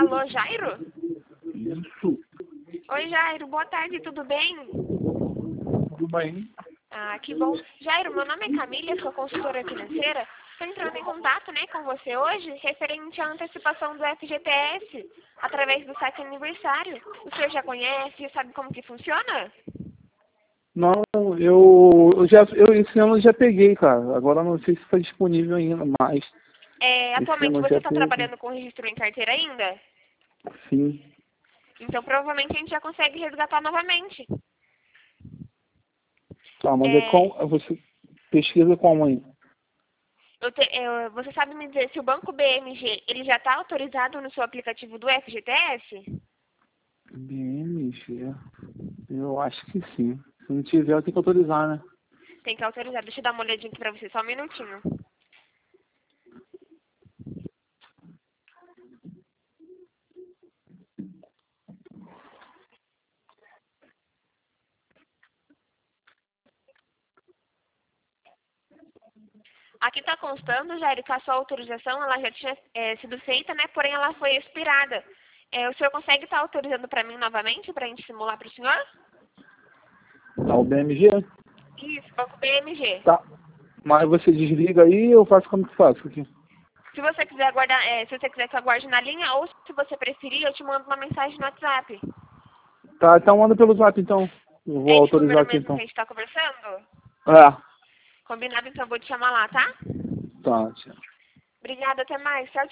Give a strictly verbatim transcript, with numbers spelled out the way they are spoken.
Alô, Jairo? Isso. Oi, Jairo, boa tarde, tudo bem? Tudo bem? Ah, que bom. Jairo, meu nome é Camila, sou consultora financeira. Estou entrando em contato, né, com você hoje, referente à antecipação do F G T S, através do site aniversário. O senhor já conhece, já sabe como que funciona? Não, eu, eu já, eu esse ano eu já peguei, cara. Agora não sei se está disponível ainda, mas É, esse atualmente ano eu você já está peguei. trabalhando com registro em carteira ainda? Sim. Então provavelmente a gente já consegue resgatar novamente. Tá, mas é É, com, você pesquisa como aí? eu te- eu- você sabe me dizer se o Banco B M G ele já está autorizado no seu aplicativo do F G T S? B M G. Eu acho que sim. Se não tiver, eu tenho que autorizar, né? Tem que autorizar. Deixa eu dar uma olhadinha aqui pra você, só um minutinho. Aqui está constando, Jair, que a sua autorização ela já tinha é, sido feita, né? Porém, ela foi expirada. É, o senhor consegue estar autorizando para mim novamente, para a gente simular para o senhor? Tá, o B M G? Isso, Banco B M G. Tá. Mas você desliga aí e eu faço como que faço aqui. Se você quiser aguardar, é, se você quiser que eu aguarde na linha, ou se você preferir, eu te mando uma mensagem no WhatsApp. Tá, então manda pelo zap então. Eu vou É esse autorizar número aqui mesmo que a então. gente está conversando? É. Combinado, então eu vou te chamar lá, tá? Tá, tchau. Obrigada, até mais. Tchau,